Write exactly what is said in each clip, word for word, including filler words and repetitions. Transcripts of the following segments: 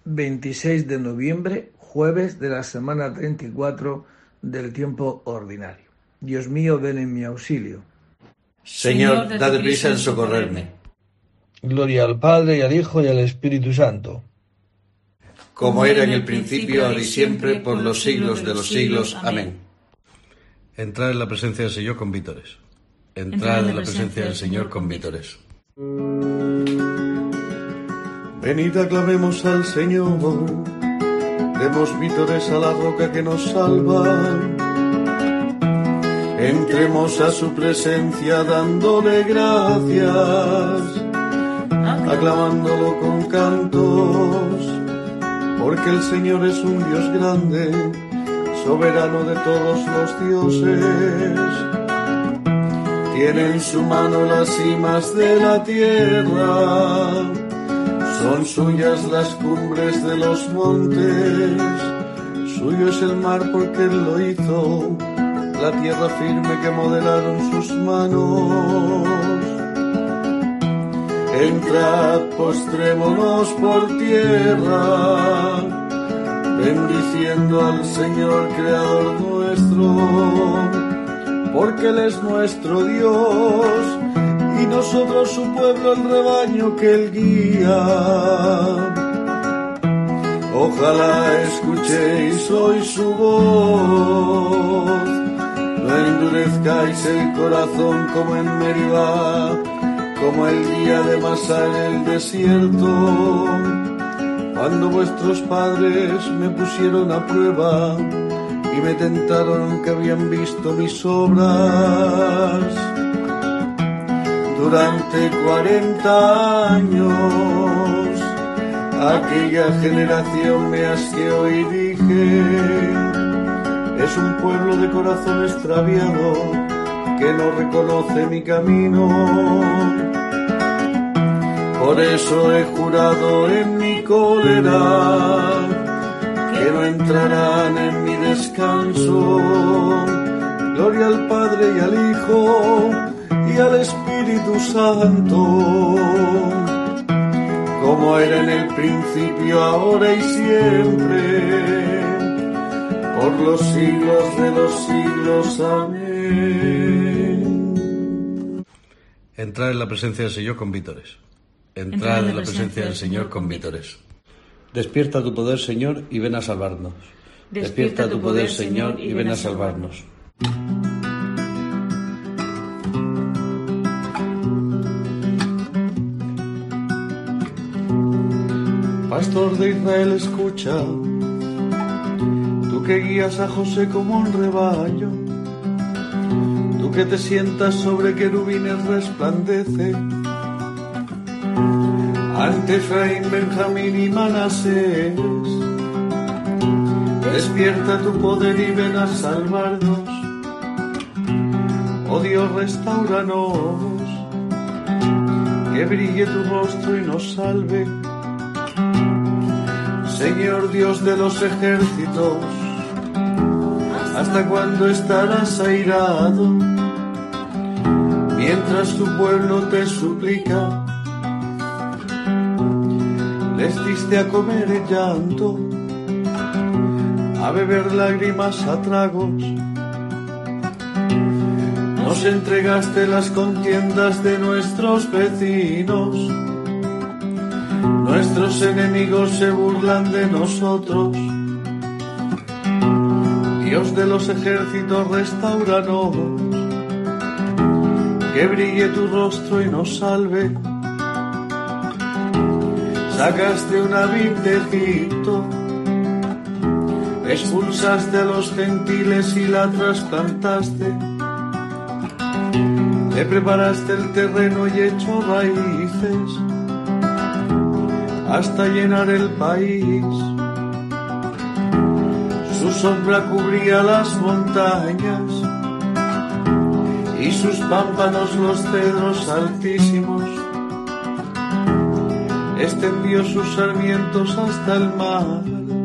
veintiséis de noviembre, jueves de la semana treinta y cuatro del tiempo ordinario. Dios mío, ven en mi auxilio. Señor, dad prisa en socorrerme. Gloria al Padre, y al Hijo, y al Espíritu Santo. Como era en el principio, ahora y siempre, por los siglos de los siglos. Amén. Entrad en la presencia del Señor con vítores. Entrad en la presencia del Señor con vítores. Venid, aclamemos al Señor, demos vítores a la roca que nos salva. Entremos a su presencia dándole gracias, aclamándolo con cantos, porque el Señor es un Dios grande, soberano de todos los dioses. Tiene en su mano las cimas de la tierra, son suyas las cumbres de los montes, suyo es el mar porque Él lo hizo, la tierra firme que modelaron sus manos. Entrad, postrémonos por tierra, bendiciendo al Señor Creador nuestro, porque Él es nuestro Dios, y nosotros su pueblo, el rebaño que Él guía. Ojalá escuchéis hoy su voz, no endurezcáis el corazón como en Meribá, como el día de Masá en el desierto, cuando vuestros padres me pusieron a prueba y me tentaron que habían visto mis obras. Durante cuarenta años aquella generación me asqueó y dije: es un pueblo de corazón extraviado que no reconoce mi camino. Por eso he jurado en mi cólera que no entrarán en mi descanso. Gloria al Padre y al Hijo y al Espíritu Santo, como era en el principio, ahora y siempre, por los siglos de los siglos. Amén. Entrad en la presencia del Señor con vítores. Entrad en la presencia del Señor con vítores. Despierta tu poder, Señor, y ven a salvarnos. Despierta tu poder, Señor, y ven a salvarnos. Pastor de Israel, escucha, tú que guías a José como un rebaño, tú que te sientas sobre querubines resplandece, ante Efraín, Benjamín y Manasés. Despierta tu poder y ven a salvarnos, oh Dios, restáuranos, que brille tu rostro y nos salve. Señor Dios de los ejércitos, ¿hasta cuándo estarás airado? Mientras tu pueblo te suplica, les diste a comer el llanto, a beber lágrimas a tragos. Nos entregaste las contiendas de nuestros vecinos, nuestros enemigos se burlan de nosotros. Dios de los ejércitos, restáuranos, que brille tu rostro y nos salve. Sacaste una vid de Egipto, expulsaste a los gentiles y la trasplantaste. Le preparaste el terreno y echó raíces hasta llenar el país. Su sombra cubría las montañas y sus pámpanos los cedros altísimos. Extendió sus sarmientos hasta el mar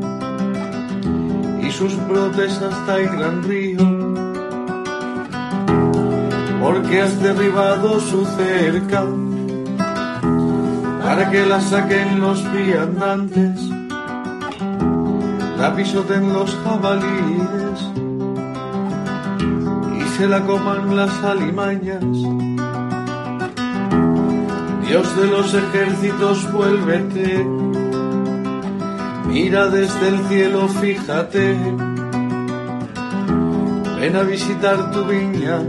y sus brotes hasta el gran río. Porque has derribado su cerca para que la saquen los viandantes. la pisoten los jabalíes y se la coman las alimañas. Dios de los ejércitos, vuélvete, mira desde el cielo, fíjate, ven a visitar tu viña,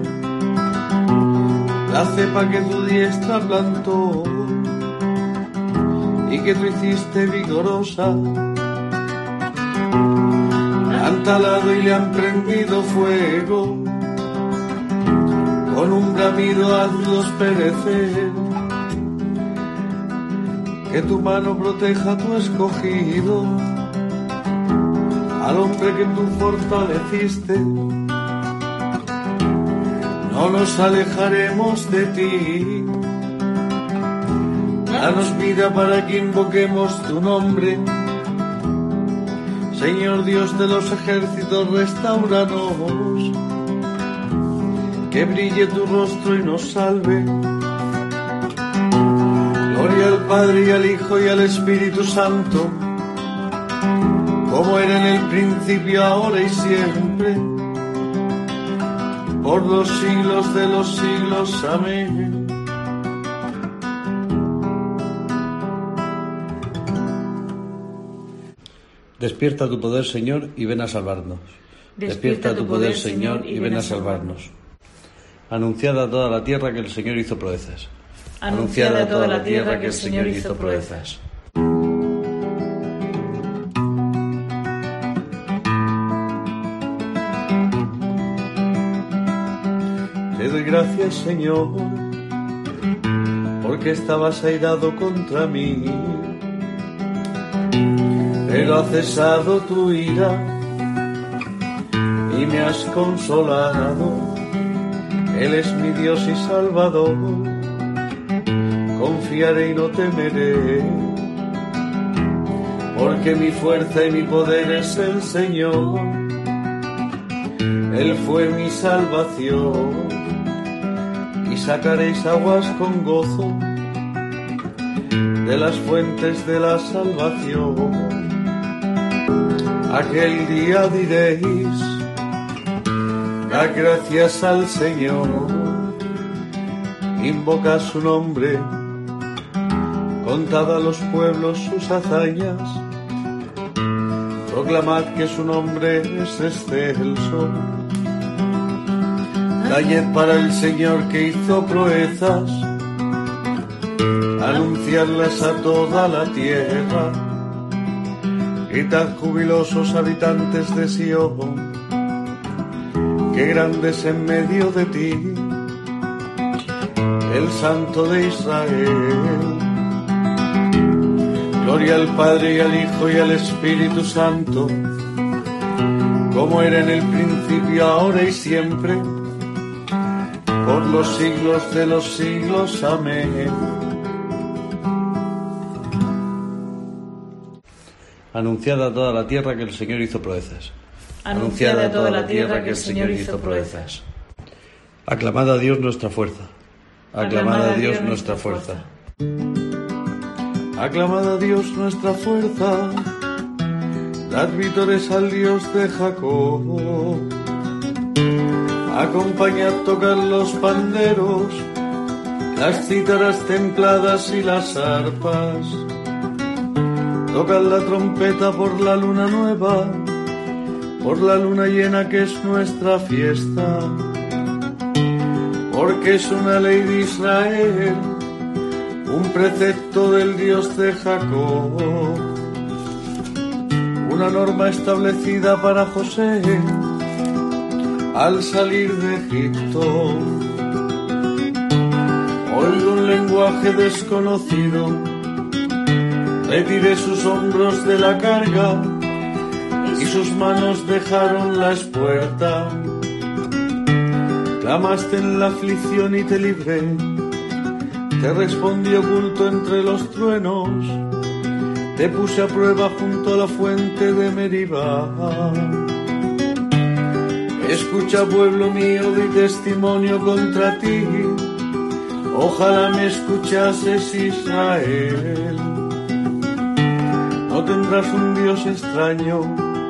la cepa que tu diestra plantó y que tú hiciste vigorosa. La han talado y le han prendido fuego, con un bramido hazlos perecer. Que tu mano proteja a tu escogido, al hombre que tú fortaleciste. No nos alejaremos de ti. Danos vida para que invoquemos tu nombre. Señor Dios de los ejércitos, restáuranos. Que brille tu rostro y nos salve. Gloria al Padre y al Hijo y al Espíritu Santo, como era en el principio, ahora y siempre, por los siglos de los siglos. Amén. Despierta tu poder, Señor, y ven a salvarnos. Despierta tu poder, Señor, y ven a salvarnos. Anunciad a toda la tierra que el Señor hizo proezas. Anunciad a toda la tierra que el Señor hizo proezas. Te doy gracias, Señor, porque estabas airado contra mí, pero ha cesado tu ira y me has consolado. Él es mi Dios y Salvador, confiaré y no temeré, porque mi fuerza y mi poder es el Señor. Él fue mi salvación, y sacaréis aguas con gozo de las fuentes de la salvación. Aquel día diréis, da gracias al Señor, invoca su nombre, contad a los pueblos sus hazañas, proclamad que su nombre es excelso. Tañed para el Señor que hizo proezas, anunciadlas a toda la tierra. Gritad jubilosos habitantes de Sion, que grande es en medio de ti el Santo de Israel. Gloria al Padre y al Hijo y al Espíritu Santo, como era en el principio, ahora y siempre, por los siglos de los siglos. Amén. Anunciad a toda la tierra que el Señor hizo proezas. Anunciad a toda la tierra que el Señor hizo proezas. Aclamad a Dios nuestra fuerza. Aclamad a Dios nuestra fuerza. Aclamad a Dios nuestra fuerza. Dad vítores al Dios de Jacob. Acompañad tocar los panderos, las cítaras templadas y las arpas. Tocad la trompeta por la luna nueva, por la luna llena que es nuestra fiesta. Porque es una ley de Israel, un precepto del Dios de Jacob, una norma establecida para José al salir de Egipto. Oigo un lenguaje desconocido, retiré sus hombros de la carga y sus manos dejaron la espuerta. Clamaste en la aflicción y te libré, te respondí oculto entre los truenos, te puse a prueba junto a la fuente de Meribá. Escucha, pueblo mío, di testimonio contra ti, ojalá me escuchases, Israel. No tendrás un Dios extraño,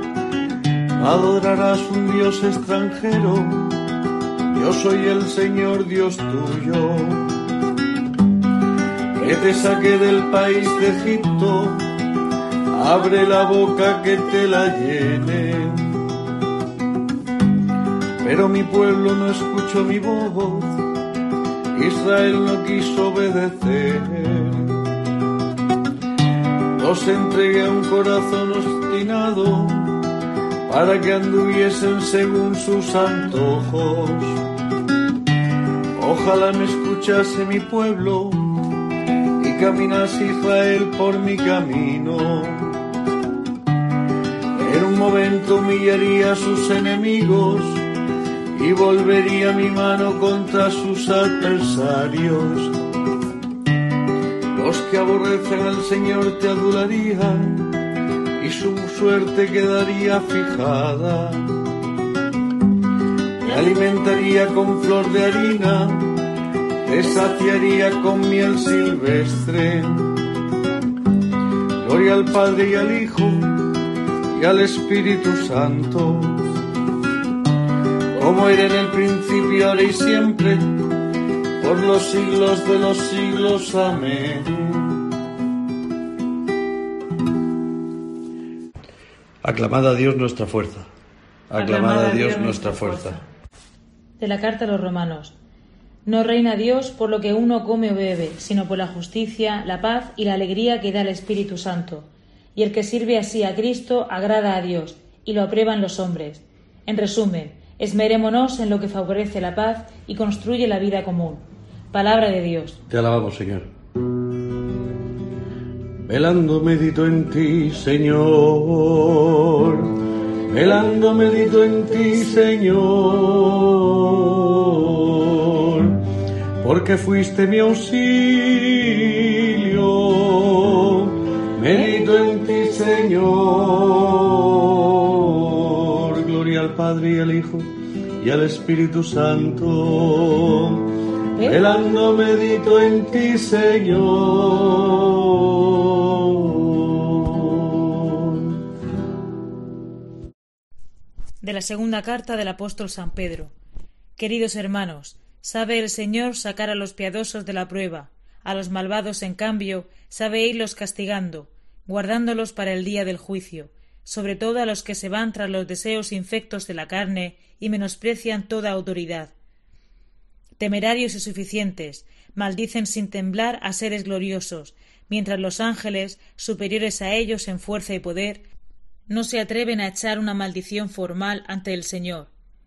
adorarás un Dios extranjero. Yo soy el Señor Dios tuyo, que te saqué del país de Egipto. Abre la boca que te la llene. Pero mi pueblo no escuchó mi voz, Israel no quiso obedecer. Los entregué a un corazón obstinado, para que anduviesen según sus antojos. Ojalá me escuchase mi pueblo y caminase Israel por mi camino. En un momento humillaría a sus enemigos y volvería mi mano contra sus adversarios. Los que aborrecen al Señor te adularían y su suerte quedaría fijada. Te alimentaría con flor de harina, te saciaría con miel silvestre. Gloria al Padre y al Hijo y al Espíritu Santo, como era en el principio, ahora y siempre, por los siglos de los siglos. Amén. Aclamad a Dios nuestra fuerza. Aclamad a Dios nuestra fuerza. De la carta a los Romanos. No reina Dios por lo que uno come o bebe, sino por la justicia, la paz y la alegría que da el Espíritu Santo. Y el que sirve así a Cristo agrada a Dios, y lo aprueban los hombres. En resumen, esmerémonos en lo que favorece la paz y construye la vida común. Palabra de Dios. Te alabamos, Señor. Velando medito en ti, Señor. Velando medito en ti, Señor. Porque fuiste mi auxilio. Medito en ti, Señor. Gloria al Padre y al Hijo y al Espíritu Santo. Velando medito en ti, Señor. De la segunda carta del apóstol San Pedro. Queridos hermanos, sabe el Señor sacar a los piadosos de la prueba, a los malvados, en cambio, sabe irlos castigando, guardándolos para el día del juicio, sobre todo a los que se van tras los deseos infectos de la carne y menosprecian toda autoridad. Temerarios y suficientes, maldicen sin temblar a seres gloriosos, mientras los ángeles, superiores a ellos en fuerza y poder, no se atreven a echar una maldición formal ante el Señor.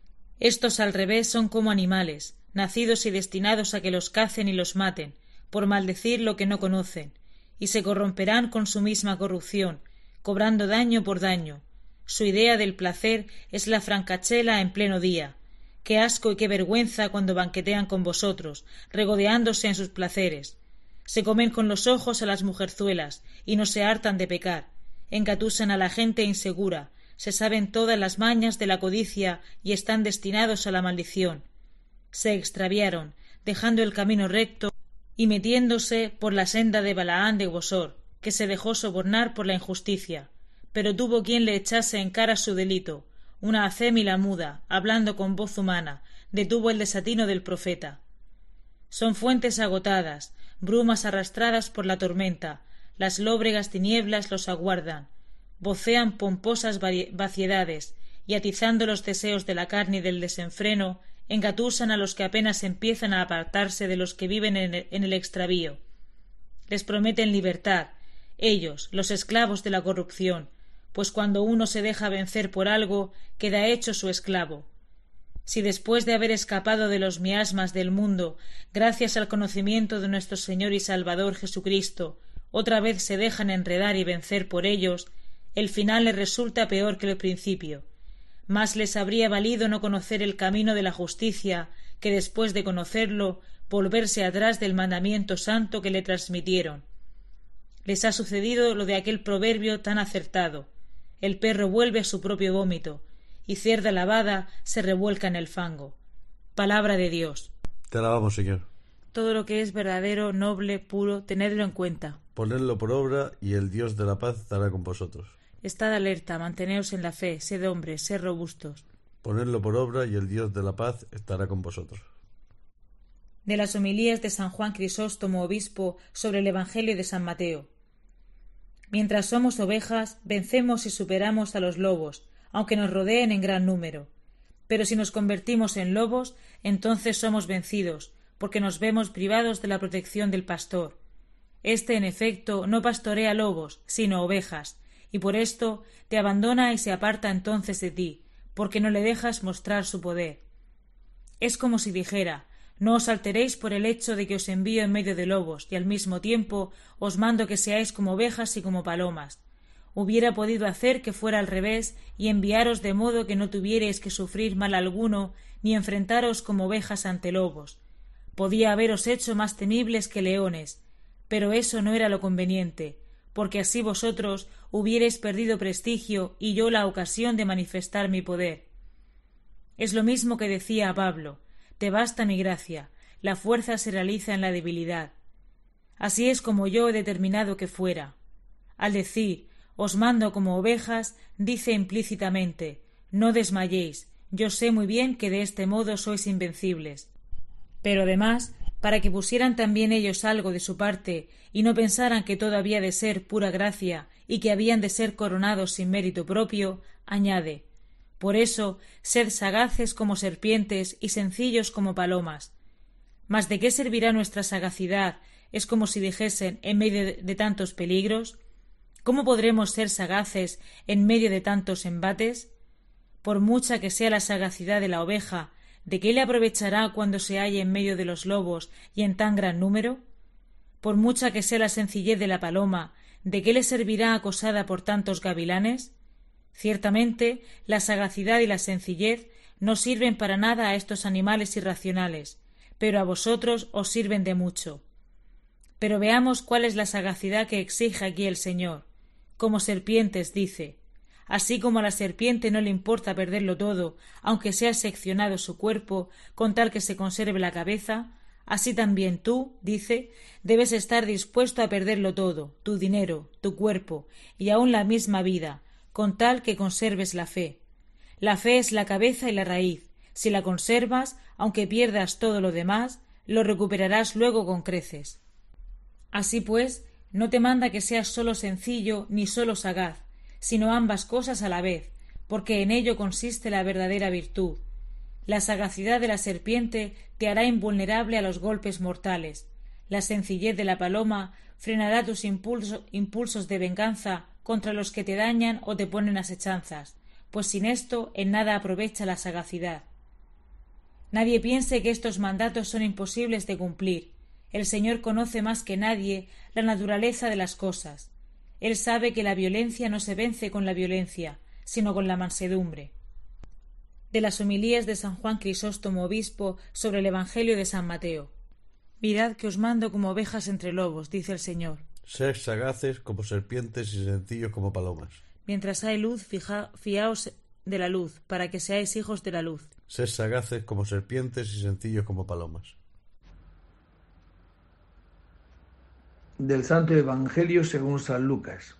Estos al revés son como animales, nacidos y destinados a que los cacen y los maten, por maldecir lo que no conocen, y se corromperán con su misma corrupción, cobrando daño por daño. Su idea del placer es la francachela en pleno día. Qué asco y qué vergüenza cuando banquetean con vosotros, regodeándose en sus placeres. Se comen con los ojos a las mujerzuelas, y no se hartan de pecar. Engatusan a la gente insegura, se saben todas las mañas de la codicia y están destinados a la maldición. Se extraviaron, dejando el camino recto y metiéndose por la senda de Balaán de Bosor, que se dejó sobornar por la injusticia, pero tuvo quien le echase en cara su delito. Una acémila muda, hablando con voz humana, detuvo el desatino del profeta. Son fuentes agotadas, brumas arrastradas por la tormenta, las lóbregas tinieblas los aguardan, vocean pomposas vaciedades, y atizando los deseos de la carne y del desenfreno, engatusan a los que apenas empiezan a apartarse de los que viven en el, en el extravío. Les prometen libertad, ellos, los esclavos de la corrupción, pues cuando uno se deja vencer por algo, queda hecho su esclavo. Si después de haber escapado de los miasmas del mundo, gracias al conocimiento de nuestro Señor y Salvador Jesucristo, otra vez se dejan enredar y vencer por ellos, el final les resulta peor que el principio. Más les habría valido no conocer el camino de la justicia que, después de conocerlo, volverse atrás del mandamiento santo que le transmitieron. Les ha sucedido lo de aquel proverbio tan acertado: el perro vuelve a su propio vómito, y cerda lavada se revuelca en el fango. Palabra de Dios. Te alabamos, Señor. Todo lo que es verdadero, noble, puro, tenedlo en cuenta. Ponedlo por obra, y el Dios de la paz estará con vosotros. estad alerta, manteneos en la fe, sed hombres, sed robustos. Ponedlo por obra y el Dios de la paz estará con vosotros. De las homilías de San Juan Crisóstomo, obispo, sobre el Evangelio de San Mateo. Mientras somos ovejas, vencemos y superamos a los lobos, aunque nos rodeen en gran número. Pero si nos convertimos en lobos, entonces somos vencidos, porque nos vemos privados de la protección del pastor. Este, en efecto, no pastorea lobos, sino ovejas, y por esto te abandona y se aparta entonces de ti, porque no le dejas mostrar su poder. Es como si dijera: no os alteréis por el hecho de que os envío en medio de lobos, y al mismo tiempo os mando que seáis como ovejas y como palomas. Hubiera podido hacer que fuera al revés, y enviaros de modo que no tuvierais que sufrir mal alguno, ni enfrentaros como ovejas ante lobos. Podía haberos hecho más temibles que leones, pero eso no era lo conveniente, porque así vosotros hubierais perdido prestigio y yo la ocasión de manifestar mi poder. Es lo mismo que decía a Pablo: te basta mi gracia, la fuerza se realiza en la debilidad. Así es como yo he determinado que fuera. Al decir os mando como ovejas, dice implícitamente: no desmayéis, yo sé muy bien que de este modo sois invencibles. Pero además, para que pusieran también ellos algo de su parte y no pensaran que todo había de ser pura gracia y que habían de ser coronados sin mérito propio, añade: por eso, sed sagaces como serpientes y sencillos como palomas. ¿Mas de qué servirá nuestra sagacidad? Es como si dijesen, en medio de, de tantos peligros. ¿Cómo podremos ser sagaces en medio de tantos embates? Por mucha que sea la sagacidad de la oveja, ¿de qué le aprovechará cuando se halle en medio de los lobos y en tan gran número? Por mucha que sea la sencillez de la paloma, ¿de qué le servirá acosada por tantos gavilanes? Ciertamente, la sagacidad y la sencillez no sirven para nada a estos animales irracionales, pero a vosotros os sirven de mucho. Pero veamos cuál es la sagacidad que exige aquí el Señor. Como serpientes, dice. Así como a la serpiente no le importa perderlo todo, aunque sea seccionado su cuerpo, con tal que se conserve la cabeza, así también tú, dice, debes estar dispuesto a perderlo todo, tu dinero, tu cuerpo, y aun la misma vida, con tal que conserves la fe. La fe es la cabeza y la raíz. Si la conservas, aunque pierdas todo lo demás, lo recuperarás luego con creces. Así pues, no te manda que seas solo sencillo ni solo sagaz, sino ambas cosas a la vez, porque en ello consiste la verdadera virtud. La sagacidad de la serpiente te hará invulnerable a los golpes mortales. La sencillez de la paloma frenará tus impulso, impulsos de venganza contra los que te dañan o te ponen asechanzas, pues sin esto en nada aprovecha la sagacidad. Nadie piense que estos mandatos son imposibles de cumplir. El Señor conoce más que nadie la naturaleza de las cosas. Él sabe que la violencia no se vence con la violencia, sino con la mansedumbre. De las homilías de San Juan Crisóstomo, obispo, sobre el Evangelio de San Mateo. Mirad que os mando como ovejas entre lobos, dice el Señor. Sed sagaces como serpientes y sencillos como palomas. Mientras hay luz, fija, fiaos de la luz, para que seáis hijos de la luz. Sed sagaces como serpientes y sencillos como palomas. Del Santo Evangelio según San Lucas.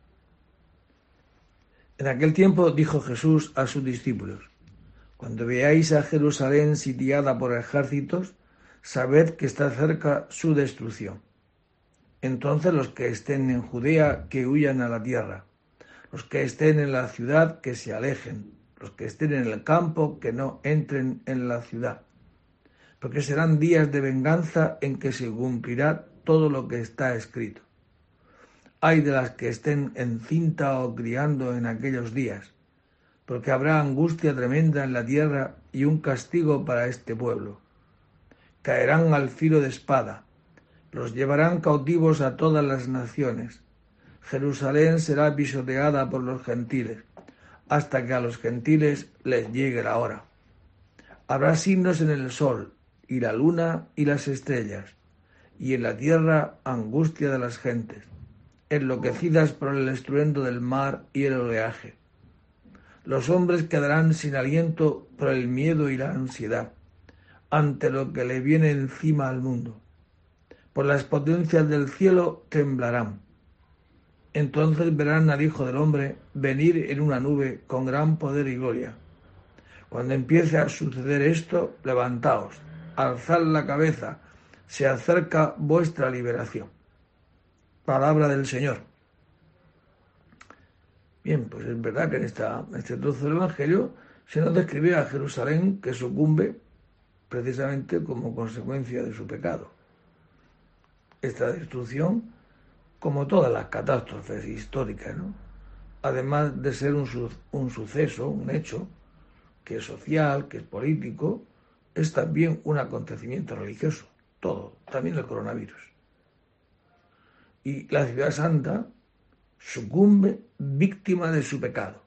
En aquel tiempo dijo Jesús a sus discípulos: cuando veáis a Jerusalén sitiada por ejércitos, sabed que está cerca su destrucción. Entonces los que estén en Judea, que huyan a la tierra; los que estén en la ciudad, que se alejen; los que estén en el campo, que no entren en la ciudad. Porque serán días de venganza en que se cumplirá todo lo que está escrito. Ay de las que estén encinta o criando en aquellos días, porque habrá angustia tremenda en la tierra y un castigo para este pueblo. Caerán al filo de espada, los llevarán cautivos a todas las naciones. Jerusalén será pisoteada por los gentiles, hasta que a los gentiles les llegue la hora. Habrá signos en el sol, y la luna y las estrellas, y en la tierra angustia de las gentes, enloquecidas por el estruendo del mar y el oleaje. Los hombres quedarán sin aliento por el miedo y la ansiedad, ante lo que le viene encima al mundo. Por las potencias del cielo temblarán. Entonces verán al Hijo del Hombre venir en una nube con gran poder y gloria. Cuando empiece a suceder esto, levantaos, alzad la cabeza, se acerca vuestra liberación. Palabra del Señor. Bien, pues es verdad que en, esta, en este trozo del Evangelio se nos describe a Jerusalén que sucumbe precisamente como consecuencia de su pecado. Esta destrucción, como todas las catástrofes históricas, ¿no? Además de ser un, su, un suceso, un hecho, que es social, que es político, es también un acontecimiento religioso. Todo, también el coronavirus. Y la ciudad santa sucumbe víctima de su pecado,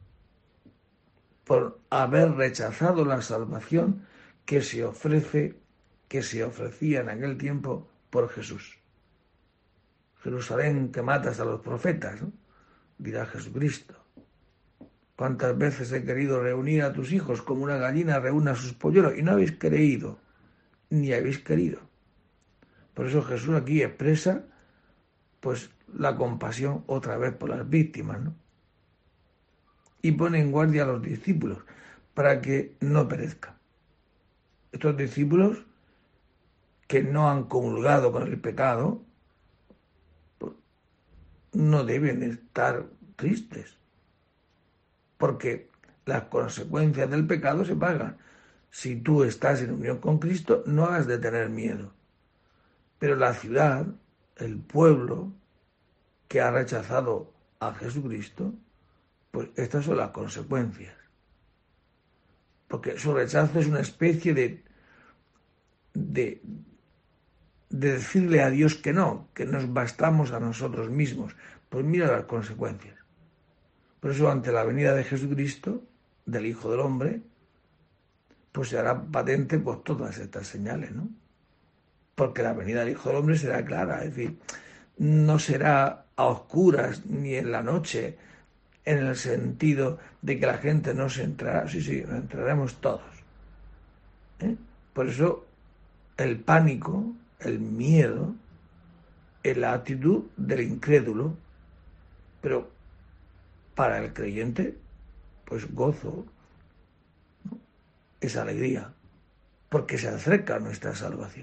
por haber rechazado la salvación que se ofrece, que se ofrecía en aquel tiempo por Jesús. Jerusalén, que matas a los profetas, ¿no?, dirá Jesucristo. ¿Cuántas veces he querido reunir a tus hijos como una gallina reúne a sus polluelos y no habéis creído, ni habéis querido? Por eso Jesús aquí expresa pues la compasión otra vez por las víctimas, ¿no? Y pone en guardia a los discípulos para que no perezcan. Estos discípulos que no han comulgado con el pecado pues, no deben estar tristes, porque las consecuencias del pecado se pagan. Si tú estás en unión con Cristo, no has de tener miedo. Pero la ciudad, el pueblo que ha rechazado a Jesucristo, pues estas son las consecuencias. Porque su rechazo es una especie de, de, de decirle a Dios que no, que nos bastamos a nosotros mismos. Pues mira las consecuencias. Por eso, ante la venida de Jesucristo, del Hijo del Hombre, pues se hará patente pues todas estas señales, ¿no? Porque la venida del Hijo del Hombre será clara, es decir, no será a oscuras ni en la noche, en el sentido de que la gente no se entrará. Sí, sí, nos entraremos todos. ¿Eh? Por eso el pánico, el miedo, es la actitud del incrédulo, pero para el creyente, pues gozo, ¿no? Es alegría, porque se acerca a nuestra salvación.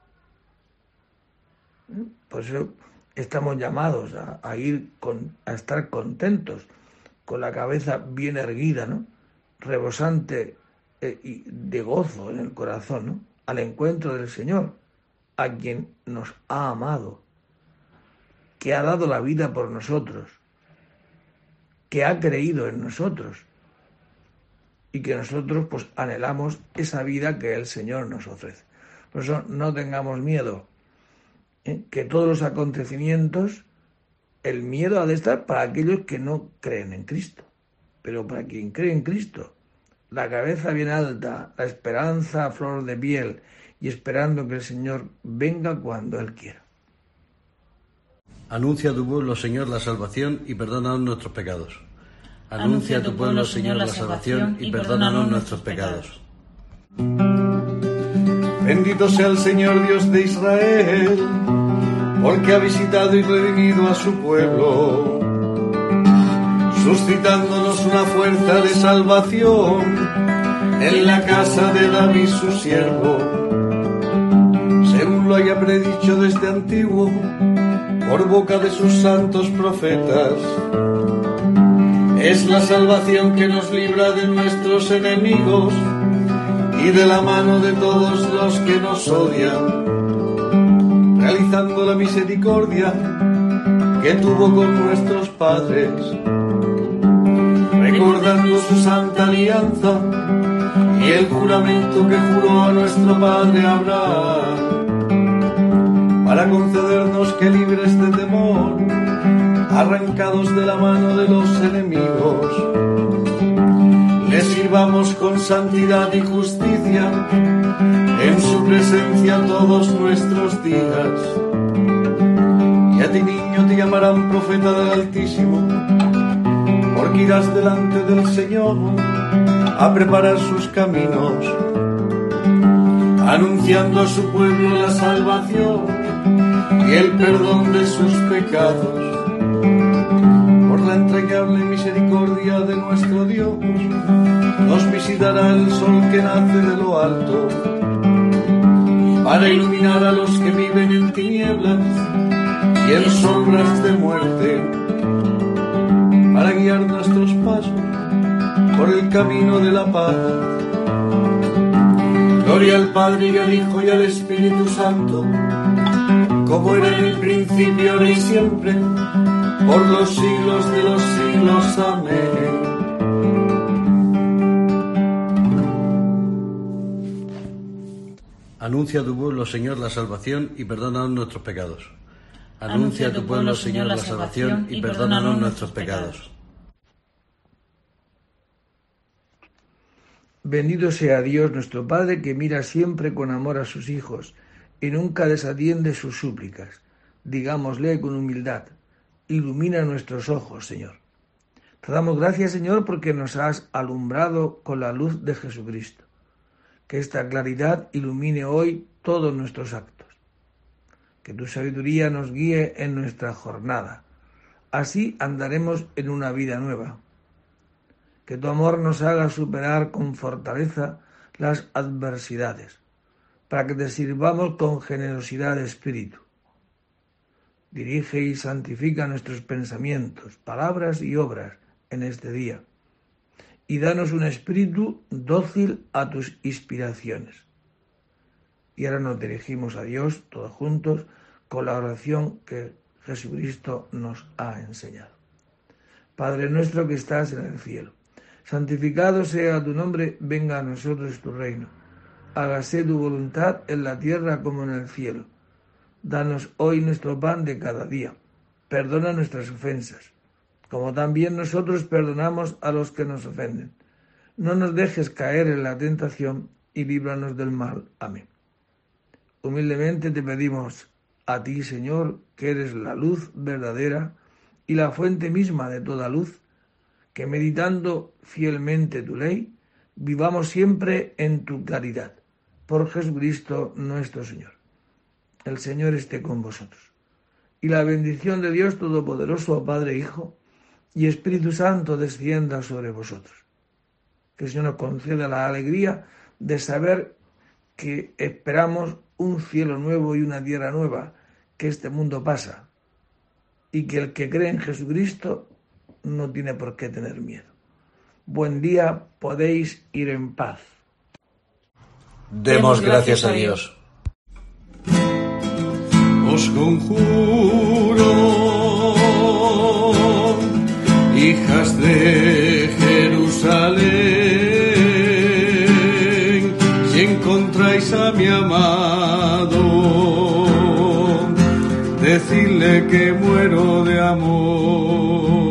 ¿Eh? Por eso estamos llamados a, a ir con, a estar contentos, con la cabeza bien erguida, ¿no?, rebosante eh, y de gozo en el corazón, ¿no?, al encuentro del Señor, a quien nos ha amado, que ha dado la vida por nosotros, que ha creído en nosotros y que nosotros pues anhelamos esa vida que el Señor nos ofrece. Por eso no tengamos miedo, ¿eh? Que todos los acontecimientos, el miedo ha de estar para aquellos que no creen en Cristo, pero para quien cree en Cristo, la cabeza bien alta, la esperanza a flor de piel y esperando que el Señor venga cuando Él quiera. Anuncia a tu pueblo, Señor, la salvación y perdónanos nuestros pecados. Anuncia a tu pueblo, Señor, la salvación y perdónanos nuestros pecados. Bendito sea el Señor Dios de Israel, porque ha visitado y redimido a su pueblo, suscitándonos una fuerza de salvación en la casa de David su siervo, según lo haya predicho desde antiguo por boca de sus santos profetas. Es la salvación que nos libra de nuestros enemigos y de la mano de todos los que nos odian, realizando la misericordia que tuvo con nuestros padres, recordando su santa alianza y el juramento que juró a nuestro padre Abraham, para concedernos que libres de temor, arrancados de la mano de los enemigos, le sirvamos con santidad y justicia en su presencia todos nuestros días. Y a ti, niño, te llamarán profeta del Altísimo, porque irás delante del Señor a preparar sus caminos, anunciando a su pueblo la salvación y el perdón de sus pecados, la entrañable misericordia de nuestro Dios, nos visitará el sol que nace de lo alto, para iluminar a los que viven en tinieblas y en sombras de muerte, para guiar nuestros pasos por el camino de la paz. Gloria al Padre y al Hijo y al Espíritu Santo, como era en el principio, ahora y siempre, por los siglos de los siglos. Amén. Anuncia a tu pueblo, Señor, la salvación y perdónanos nuestros pecados. Anuncia a tu pueblo, Señor, la salvación y perdónanos nuestros pecados. Bendito sea Dios nuestro Padre, que mira siempre con amor a sus hijos y nunca desatiende sus súplicas. Digámosle con humildad: ilumina nuestros ojos, Señor. Te damos gracias, Señor, porque nos has alumbrado con la luz de Jesucristo. Que esta claridad ilumine hoy todos nuestros actos. Que tu sabiduría nos guíe en nuestra jornada. Así andaremos en una vida nueva. Que tu amor nos haga superar con fortaleza las adversidades, para que te sirvamos con generosidad de espíritu. Dirige y santifica nuestros pensamientos, palabras y obras en este día, y danos un espíritu dócil a tus inspiraciones. Y ahora nos dirigimos a Dios todos juntos con la oración que Jesucristo nos ha enseñado. Padre nuestro que estás en el cielo, santificado sea tu nombre, venga a nosotros tu reino. Hágase tu voluntad en la tierra como en el cielo. Danos hoy nuestro pan de cada día. Perdona nuestras ofensas, como también nosotros perdonamos a los que nos ofenden. No nos dejes caer en la tentación y líbranos del mal. Amén. Humildemente te pedimos a ti, Señor, que eres la luz verdadera y la fuente misma de toda luz, que meditando fielmente tu ley, vivamos siempre en tu claridad. Por Jesucristo nuestro Señor. El Señor esté con vosotros. Y la bendición de Dios Todopoderoso, Padre, Hijo y Espíritu Santo descienda sobre vosotros. Que el Señor nos conceda la alegría de saber que esperamos un cielo nuevo y una tierra nueva, que este mundo pasa, y que el que cree en Jesucristo no tiene por qué tener miedo. Buen día, podéis ir en paz. Demos gracias a Dios. Os conjuro, hijas de Jerusalén, si encontráis a mi amado, decidle que muero de amor.